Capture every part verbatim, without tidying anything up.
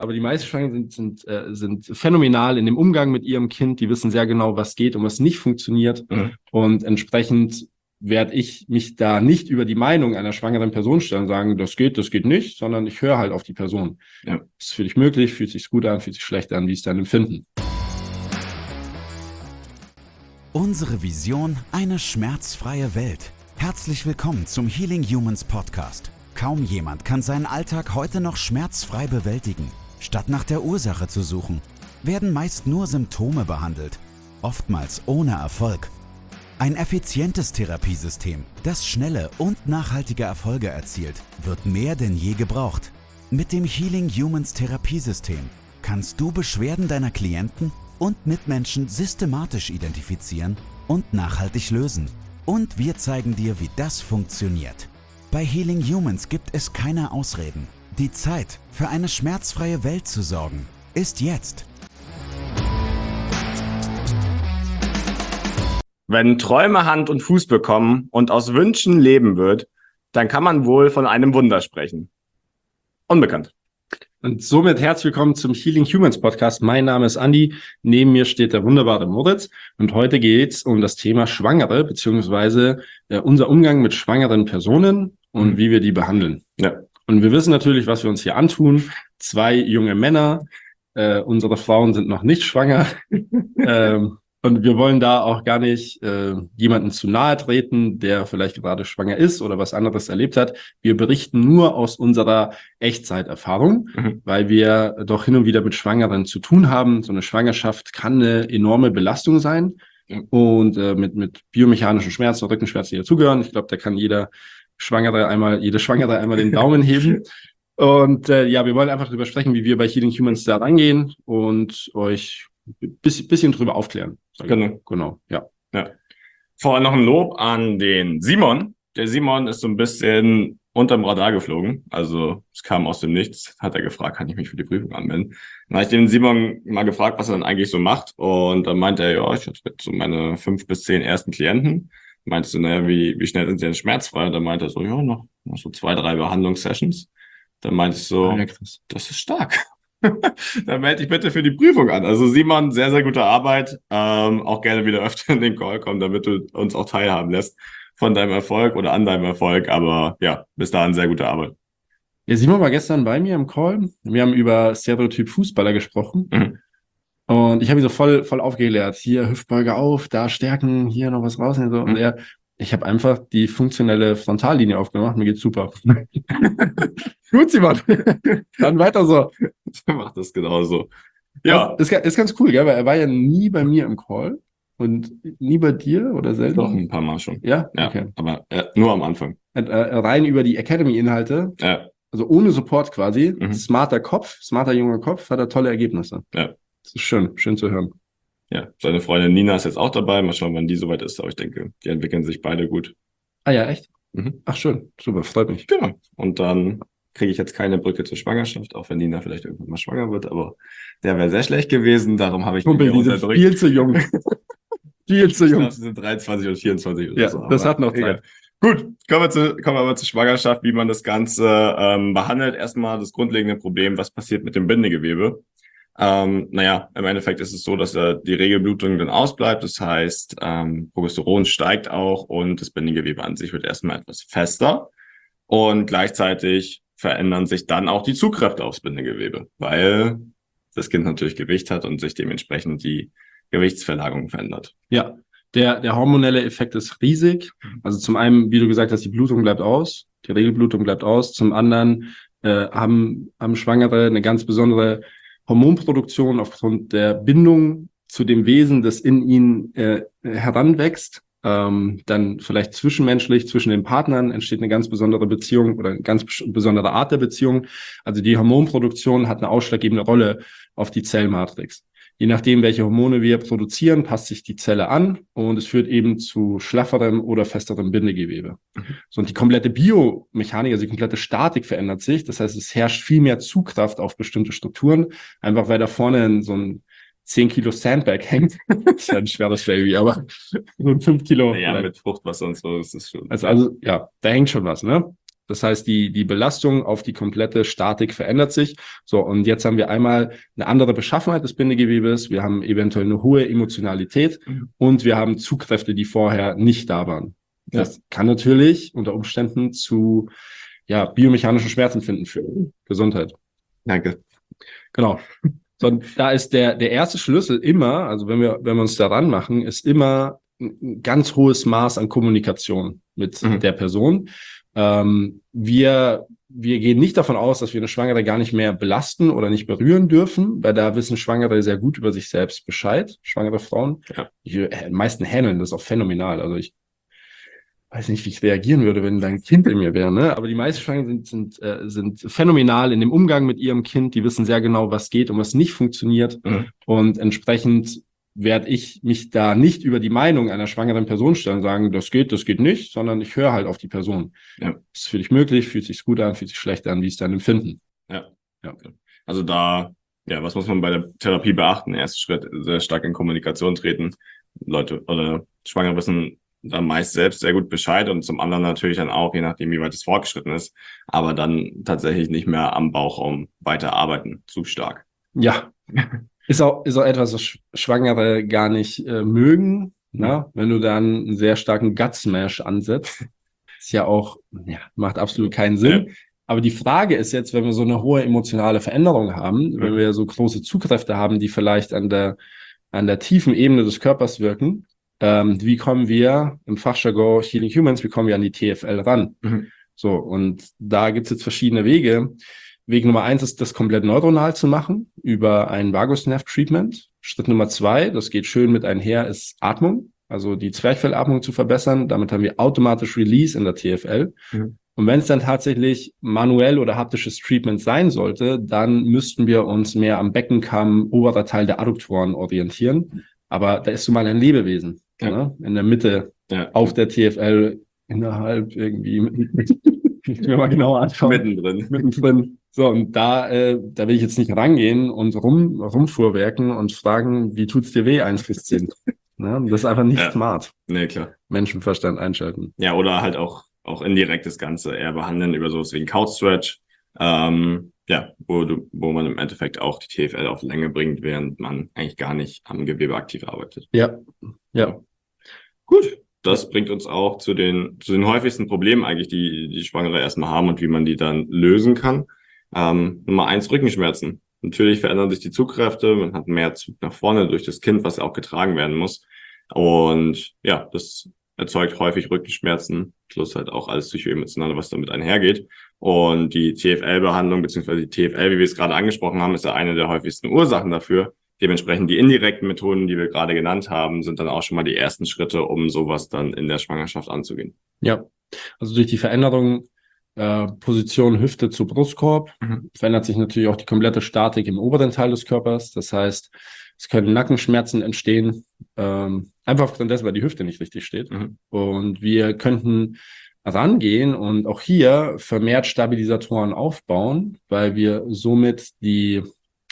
Aber die meisten Schwangeren sind, sind, äh, sind phänomenal in dem Umgang mit ihrem Kind. Die wissen sehr genau, was geht und was nicht funktioniert. Mhm. Und entsprechend werde ich mich da nicht über die Meinung einer schwangeren Person stellen und sagen, das geht, das geht nicht, sondern ich höre halt auf die Person. Ja. Ist für dich möglich, fühlt sich gut an, fühlt sich schlecht an, wie ist dein Empfinden? Unsere Vision, eine schmerzfreie Welt. Herzlich willkommen zum Healing Humans Podcast. Kaum jemand kann seinen Alltag heute noch schmerzfrei bewältigen. Statt nach der Ursache zu suchen, werden meist nur Symptome behandelt, oftmals ohne Erfolg. Ein effizientes Therapiesystem, das schnelle und nachhaltige Erfolge erzielt, wird mehr denn je gebraucht. Mit dem Healing Humans Therapiesystem kannst du Beschwerden deiner Klienten und Mitmenschen systematisch identifizieren und nachhaltig lösen. Und wir zeigen dir, wie das funktioniert. Bei Healing Humans gibt es keine Ausreden. Die Zeit, für eine schmerzfreie Welt zu sorgen, ist jetzt. Wenn Träume Hand und Fuß bekommen und aus Wünschen Leben wird, dann kann man wohl von einem Wunder sprechen. Unbekannt. Und somit herzlich willkommen zum Healing Humans Podcast. Mein Name ist Andi, neben mir steht der wunderbare Moritz und heute geht's um das Thema Schwangere, beziehungsweise äh, unser Umgang mit schwangeren Personen und mhm. wie wir die behandeln. Ja. Und wir wissen natürlich, was wir uns hier antun. Zwei junge Männer, äh, unsere Frauen sind noch nicht schwanger. ähm, Und wir wollen da auch gar nicht äh, jemanden zu nahe treten, der vielleicht gerade schwanger ist oder was anderes erlebt hat. Wir berichten nur aus unserer Echtzeiterfahrung, mhm. weil wir doch hin und wieder mit Schwangeren zu tun haben. So eine Schwangerschaft kann eine enorme Belastung sein mhm. und äh, mit mit biomechanischen Schmerzen, Rückenschmerzen, die dazugehören. Ich glaube, da kann jeder Schwangere einmal, jede Schwangere einmal den Daumen heben. Und äh, ja, wir wollen einfach darüber sprechen, wie wir bei Healing Humans da rangehen und euch ein bisschen, bisschen drüber aufklären. Genau. Genau, ja. ja. Vorher noch ein Lob an den Simon. Der Simon ist so ein bisschen unterm Radar geflogen. Also es kam aus dem Nichts, hat er gefragt, kann ich mich für die Prüfung anmelden? Dann habe ich den Simon mal gefragt, was er dann eigentlich so macht. Und dann meinte er, ja, ich hatte so meine fünf bis zehn ersten Klienten. Meintest du, naja, wie, wie schnell sind sie denn schmerzfrei? Und dann meinte er so, ja, noch, noch so zwei, drei Behandlungssessions. Dann meinte ich so, ja, das ist stark. Dann melde dich bitte für die Prüfung an. Also Simon, sehr, sehr gute Arbeit. Ähm, auch gerne wieder öfter in den Call kommen, damit du uns auch teilhaben lässt von deinem Erfolg oder an deinem Erfolg. Aber ja, bis dahin sehr gute Arbeit. Ja, Simon war gestern bei mir im Call. Wir haben über Stereotyp Fußballer gesprochen. Mhm. Und ich habe ihn so voll voll aufgeklärt. Hier Hüftbeuge auf, da stärken, hier noch was raus. Und, so. Mhm. und er, ich habe einfach die funktionelle Frontallinie aufgemacht. Mir geht's super. Gut, Simon. Dann weiter so. Macht das genauso. Ja. Das ist, ist ganz cool, gell? Weil er war ja nie bei mir im Call und nie bei dir oder selten. Doch, ein paar Mal schon. Ja? Ja, okay. Aber äh, nur am Anfang. Und, äh, rein über die Academy-Inhalte. Ja. Also ohne Support quasi. Mhm. Smarter Kopf, smarter junger Kopf, hat er tolle Ergebnisse. Ja. Das ist schön, schön zu hören. Ja, seine Freundin Nina ist jetzt auch dabei. Mal schauen, wann die soweit ist. Aber ich denke, die entwickeln sich beide gut. Ah ja, echt? Mhm. Ach schön, super, freut mich. Genau. Und dann kriege ich jetzt keine Brücke zur Schwangerschaft, auch wenn Nina vielleicht irgendwann mal schwanger wird. Aber der wäre sehr schlecht gewesen. Darum habe ich Kumpel, mich unterdrückt. Viel zu jung. viel zu jung. Ich glaube, sie sind dreiundzwanzig und vierundzwanzig oder ja, so. Das hat noch Zeit. Gut, kommen wir, zu, kommen wir aber zur Schwangerschaft, wie man das Ganze ähm, behandelt. Erstmal das grundlegende Problem, was passiert mit dem Bindegewebe. Ähm, naja, im Endeffekt ist es so, dass äh, die Regelblutung dann ausbleibt. Das heißt, ähm, Progesteron steigt auch und das Bindegewebe an sich wird erstmal etwas fester. Und gleichzeitig verändern sich dann auch die Zugkräfte aufs Bindegewebe, weil das Kind natürlich Gewicht hat und sich dementsprechend die Gewichtsverlagerung verändert. Ja, der, der hormonelle Effekt ist riesig. Also zum einen, wie du gesagt hast, die Blutung bleibt aus, die Regelblutung bleibt aus. Zum anderen äh, haben, haben Schwangere eine ganz besondere Hormonproduktion aufgrund der Bindung zu dem Wesen, das in ihnen äh, heranwächst. Ähm, dann vielleicht zwischenmenschlich, zwischen den Partnern entsteht eine ganz besondere Beziehung oder eine ganz besondere Art der Beziehung. Also die Hormonproduktion hat eine ausschlaggebende Rolle auf die Zellmatrix. Je nachdem, welche Hormone wir produzieren, passt sich die Zelle an und es führt eben zu schlafferem oder festerem Bindegewebe. Mhm. So, und die komplette Biomechanik, also die komplette Statik verändert sich. Das heißt, es herrscht viel mehr Zugkraft auf bestimmte Strukturen, einfach weil da vorne so ein zehn Kilo Sandbag hängt. Das ist ja ein schweres Baby, aber so ein fünf Kilo. Ja, mit Fruchtwasser und so ist das schon. Also, also, ja, da hängt schon was, ne? Das heißt, die, die Belastung auf die komplette Statik verändert sich. So, und jetzt haben wir einmal eine andere Beschaffenheit des Bindegewebes, wir haben eventuell eine hohe Emotionalität mhm. und wir haben Zugkräfte, die vorher nicht da waren. Das ja. kann natürlich unter Umständen zu ja, biomechanischen Schmerzempfinden führen. Gesundheit. Danke. Genau. So, da ist der, der erste Schlüssel immer, also wenn wir, wenn wir uns daran machen, ist immer ein ganz hohes Maß an Kommunikation mit mhm. der Person. Ähm, wir, wir gehen nicht davon aus, dass wir eine Schwangere gar nicht mehr belasten oder nicht berühren dürfen, weil da wissen Schwangere sehr gut über sich selbst Bescheid, schwangere Frauen. Ja. Die äh, meisten handeln das auch phänomenal. Also ich weiß nicht, wie ich reagieren würde, wenn dein Kind in mir wäre, ne? Aber die meisten Schwangeren sind, sind, äh, sind phänomenal in dem Umgang mit ihrem Kind. Die wissen sehr genau, was geht und was nicht funktioniert. Mhm. Und entsprechend werde ich mich da nicht über die Meinung einer schwangeren Person stellen und sagen, das geht, das geht nicht, sondern ich höre halt auf die Person. Ja. Ist für dich möglich, fühlt sich gut an, fühlt sich schlecht an, wie ist dein Empfinden? Ja, ja. Also da, ja, was muss man bei der Therapie beachten? Erster Schritt, sehr stark in Kommunikation treten. Leute oder Schwangere wissen da meist selbst sehr gut Bescheid und zum anderen natürlich dann auch, je nachdem, wie weit es fortgeschritten ist, aber dann tatsächlich nicht mehr am Bauchraum weiter arbeiten, zu stark. Ja. Ist auch, ist auch etwas, was Schwangere gar nicht äh, mögen, ne? Wenn du dann einen sehr starken Gut-Smash ansetzt. Ist ja auch, ja, macht absolut keinen Sinn. Ja. Aber die Frage ist jetzt, wenn wir so eine hohe emotionale Veränderung haben, mhm. wenn wir so große Zugkräfte haben, die vielleicht an der, an der tiefen Ebene des Körpers wirken, ähm, wie kommen wir im Fachjargon Healing Humans, wie kommen wir an die T F L ran? Mhm. So, und da gibt's jetzt verschiedene Wege. Weg Nummer eins ist, das komplett neuronal zu machen über ein Vagus Nerve Treatment. Schritt Nummer zwei, das geht schön mit einher, ist Atmung, also die Zwerchfellatmung zu verbessern. Damit haben wir automatisch Release in der T F L. Mhm. Und wenn es dann tatsächlich manuell oder haptisches Treatment sein sollte, dann müssten wir uns mehr am Beckenkamm, oberer Teil der Adduktoren orientieren. Aber da ist so mal ein Lebewesen, ja. ne? In der Mitte, ja. auf der T F L, innerhalb irgendwie, ich mir mal genauer anschauen. Mittendrin. Mittendrin. So, und da, äh, da will ich jetzt nicht rangehen und rum, rumfuhrwerken und fragen, wie tut's dir weh, eins bis zehn? Ne? Das ist einfach nicht ja. smart. Nee, klar. Menschenverstand einschalten. Ja, oder halt auch, auch indirekt das Ganze eher behandeln über sowas wie ein Couch Stretch. Ähm, ja, wo du, wo man im Endeffekt auch die T F L auf Länge bringt, während man eigentlich gar nicht am Gewebe aktiv arbeitet. Ja, ja. Gut. Das bringt uns auch zu den, zu den häufigsten Problemen eigentlich, die die Schwangere erstmal haben und wie man die dann lösen kann. Ähm, Nummer eins, Rückenschmerzen. Natürlich verändern sich die Zugkräfte, man hat mehr Zug nach vorne durch das Kind, was ja auch getragen werden muss. Und ja, das erzeugt häufig Rückenschmerzen, plus halt auch alles psychoemotionale, was damit einhergeht. Und die T F L-Behandlung, beziehungsweise die T F L, wie wir es gerade angesprochen haben, ist ja eine der häufigsten Ursachen dafür. Dementsprechend die indirekten Methoden, die wir gerade genannt haben, sind dann auch schon mal die ersten Schritte, um sowas dann in der Schwangerschaft anzugehen. Ja, also durch die Veränderung äh, Position Hüfte zu Brustkorb mhm. verändert sich natürlich auch die komplette Statik im oberen Teil des Körpers. Das heißt, es können Nackenschmerzen entstehen, ähm, einfach aufgrund dessen, weil die Hüfte nicht richtig steht. Mhm. Und wir könnten rangehen und auch hier vermehrt Stabilisatoren aufbauen, weil wir somit die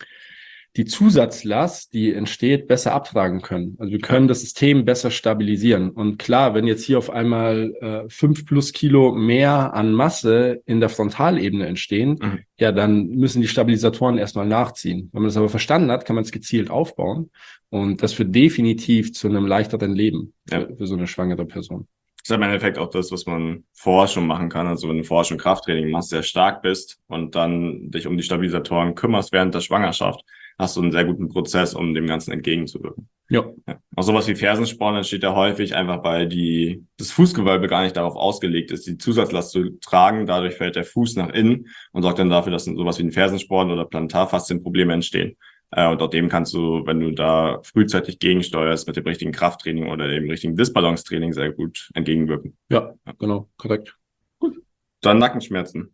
die Zusatzlast, die entsteht, besser abtragen können. Also wir können das System besser stabilisieren. Und klar, wenn jetzt hier auf einmal äh, fünf plus Kilo mehr an Masse in der Frontalebene entstehen, mhm. ja, dann müssen die Stabilisatoren erstmal nachziehen. Wenn man das aber verstanden hat, kann man es gezielt aufbauen. Und das führt definitiv zu einem leichteren Leben ja. für, für so eine schwangere Person. Das ist im Endeffekt auch das, was man vorher schon machen kann. Also wenn du vorher schon Krafttraining machst, sehr stark bist und dann dich um die Stabilisatoren kümmerst während der Schwangerschaft, hast du einen sehr guten Prozess, um dem Ganzen entgegenzuwirken. Ja. ja. Auch sowas wie Fersensporn entsteht ja häufig einfach, weil die das Fußgewölbe gar nicht darauf ausgelegt ist, die Zusatzlast zu tragen. Dadurch fällt der Fuß nach innen und sorgt dann dafür, dass sowas wie ein Fersensporn oder Plantarfaszienprobleme entstehen. Äh, und auch dem kannst du, wenn du da frühzeitig gegensteuerst, mit dem richtigen Krafttraining oder dem richtigen Disbalancetraining sehr gut entgegenwirken. Ja, ja. Genau, korrekt. Gut. Dann Nackenschmerzen.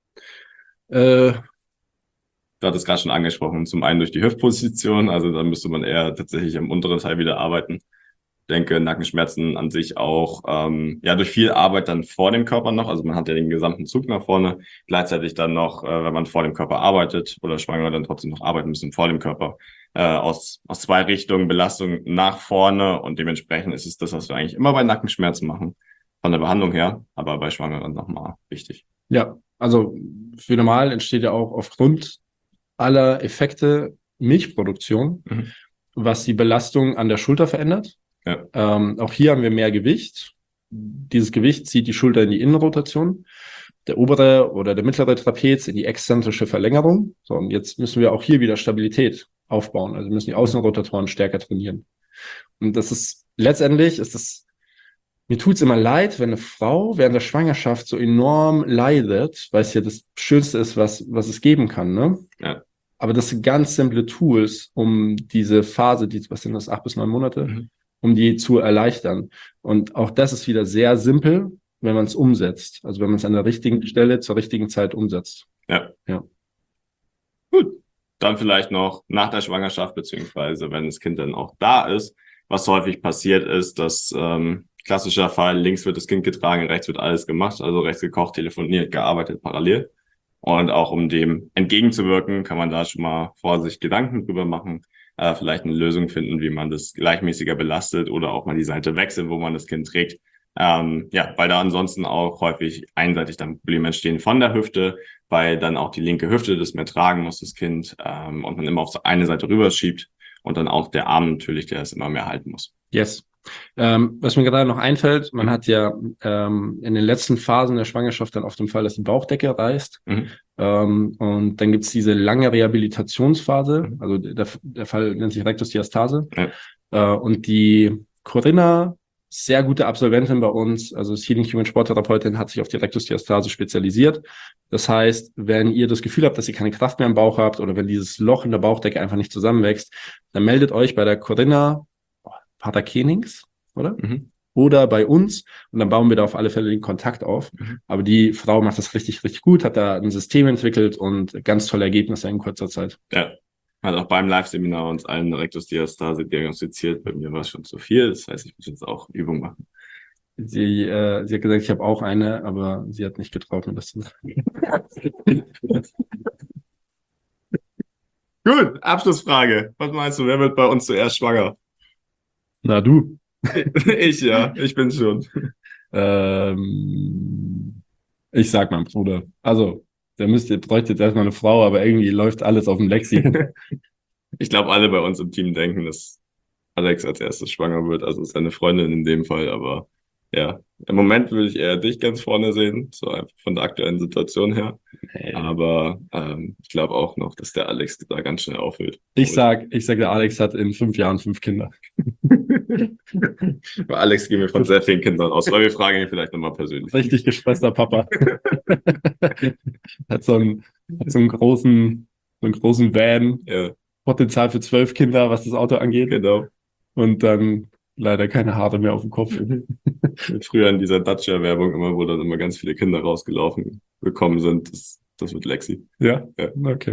Äh, Du hattest gerade schon angesprochen, zum einen durch die Hüftposition, also da müsste man eher tatsächlich im unteren Teil wieder arbeiten. Ich denke, Nackenschmerzen an sich auch, ähm, ja, durch viel Arbeit dann vor dem Körper noch, also man hat ja den gesamten Zug nach vorne, gleichzeitig dann noch, äh, wenn man vor dem Körper arbeitet oder Schwangere dann trotzdem noch arbeiten müssen vor dem Körper, äh, aus, aus zwei Richtungen Belastung nach vorne und dementsprechend ist es das, was wir eigentlich immer bei Nackenschmerzen machen, von der Behandlung her, aber bei Schwangeren nochmal wichtig. Ja, also für normal entsteht ja auch aufgrund aller Effekte Milchproduktion, mhm. was die Belastung an der Schulter verändert. Ja. Ähm, auch hier haben wir mehr Gewicht. Dieses Gewicht zieht die Schulter in die Innenrotation, der obere oder der mittlere Trapez in die exzentrische Verlängerung. So, und jetzt müssen wir auch hier wieder Stabilität aufbauen. Also müssen die Außenrotatoren stärker trainieren. Und das ist letztendlich ist das, mir tut's immer leid, wenn eine Frau während der Schwangerschaft so enorm leidet, weil es ja das Schönste ist, was was es geben kann, ne? Ja. Aber das sind ganz simple Tools, um diese Phase, die, was sind das, acht bis neun Monate, mhm. um die zu erleichtern. Und auch das ist wieder sehr simpel, wenn man es umsetzt. Also wenn man es an der richtigen Stelle zur richtigen Zeit umsetzt. Ja. Ja. Gut. Dann vielleicht noch nach der Schwangerschaft, beziehungsweise wenn das Kind dann auch da ist, was häufig passiert ist, dass ähm, klassischer Fall, links wird das Kind getragen, rechts wird alles gemacht, also rechts gekocht, telefoniert, gearbeitet parallel. Und auch um dem entgegenzuwirken, kann man da schon mal vor sich Gedanken drüber machen, äh, vielleicht eine Lösung finden, wie man das gleichmäßiger belastet oder auch mal die Seite wechselt, wo man das Kind trägt. Ähm, ja, weil da ansonsten auch häufig einseitig dann Probleme entstehen von der Hüfte, weil dann auch die linke Hüfte das mehr tragen muss, das Kind, ähm, und man immer auf so eine Seite rüberschiebt und dann auch der Arm natürlich, der es immer mehr halten muss. Yes. Ähm, was mir gerade noch einfällt, man hat ja ähm, in den letzten Phasen der Schwangerschaft dann oft den Fall, dass die Bauchdecke reißt. Mhm. Ähm, und dann gibt's diese lange Rehabilitationsphase, mhm. also der, der Fall nennt sich Rektusdiastase. Ja. Äh, und die Corinna, sehr gute Absolventin bei uns, also Healing Human Sporttherapeutin, hat sich auf die Rektusdiastase spezialisiert. Das heißt, wenn ihr das Gefühl habt, dass ihr keine Kraft mehr im Bauch habt oder wenn dieses Loch in der Bauchdecke einfach nicht zusammenwächst, dann meldet euch bei der Corinna Pater-Kenings, oder? Mhm. Oder bei uns und dann bauen wir da auf alle Fälle den Kontakt auf. Mhm. Aber die Frau macht das richtig, richtig gut, hat da ein System entwickelt und ganz tolle Ergebnisse in kurzer Zeit. Ja, hat auch beim Live-Seminar uns allen Rektusdiastase diagnostiziert. Bei mir war es schon zu viel, das heißt, ich muss jetzt auch Übung machen. Sie, äh, sie hat gesagt, ich habe auch eine, aber sie hat nicht getraut, mir das zu sagen. Gut, Abschlussfrage. Was meinst du, wer wird bei uns zuerst schwanger? Na, du. Ich, ja. Ich bin schon. ähm, ich sag meinem Bruder. Also, der müsste, bräuchte jetzt erstmal eine Frau, aber irgendwie läuft alles auf dem Lexi. Ich glaube, alle bei uns im Team denken, dass Alex als erstes schwanger wird. Also seine Freundin in dem Fall, aber ja. Im Moment würde ich eher dich ganz vorne sehen, so einfach von der aktuellen Situation her. Hey. Aber ähm, ich glaube auch noch, dass der Alex da ganz schnell aufhört. Ich sag, ich sag, der Alex hat in fünf Jahren fünf Kinder. Bei Alex gehen wir von sehr vielen Kindern aus, weil wir fragen ihn vielleicht nochmal persönlich. Richtig gestresster Papa. Hat so einen, hat so einen großen, so einen großen Van. Ja. Potenzial für zwölf Kinder, was das Auto angeht. Genau. Und dann leider keine Haare mehr auf dem Kopf. Früher in dieser Dacia-Werbung immer, wo dann immer ganz viele Kinder rausgelaufen gekommen sind. Das, das wird Lexi. Ja? Ja. Okay.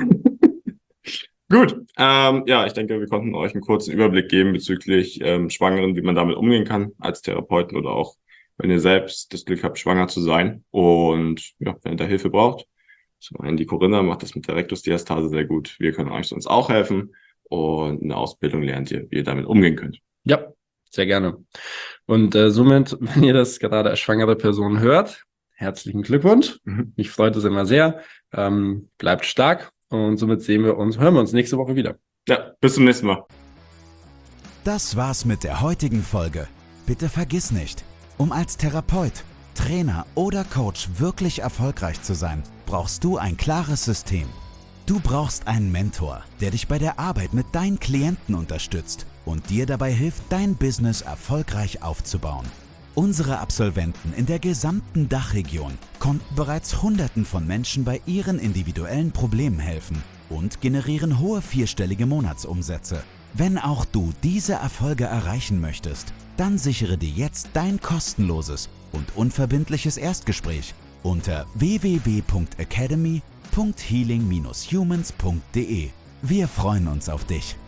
Gut. Ähm, ja, ich denke, wir konnten euch einen kurzen Überblick geben bezüglich ähm, Schwangeren, wie man damit umgehen kann als Therapeuten oder auch, wenn ihr selbst das Glück habt, schwanger zu sein. Und ja, wenn ihr da Hilfe braucht, zum einen die Corinna macht das mit der Rektusdiastase sehr gut. Wir können euch sonst auch helfen. Und in der Ausbildung lernt ihr, wie ihr damit umgehen könnt. Ja, sehr gerne. Und äh, somit, wenn ihr das gerade als schwangere Person hört, herzlichen Glückwunsch. Mhm. Mich freut es immer sehr. Ähm, bleibt stark und somit sehen wir uns, hören wir uns nächste Woche wieder. Ja, bis zum nächsten Mal. Das war's mit der heutigen Folge. Bitte vergiss nicht, um als Therapeut, Trainer oder Coach wirklich erfolgreich zu sein, brauchst du ein klares System. Du brauchst einen Mentor, der dich bei der Arbeit mit deinen Klienten unterstützt und dir dabei hilft, dein Business erfolgreich aufzubauen. Unsere Absolventen in der gesamten Dachregion konnten bereits Hunderten von Menschen bei ihren individuellen Problemen helfen und generieren hohe vierstellige Monatsumsätze. Wenn auch du diese Erfolge erreichen möchtest, dann sichere dir jetzt dein kostenloses und unverbindliches Erstgespräch unter w w w punkt academy punkt healing dash humans punkt de. Wir freuen uns auf dich.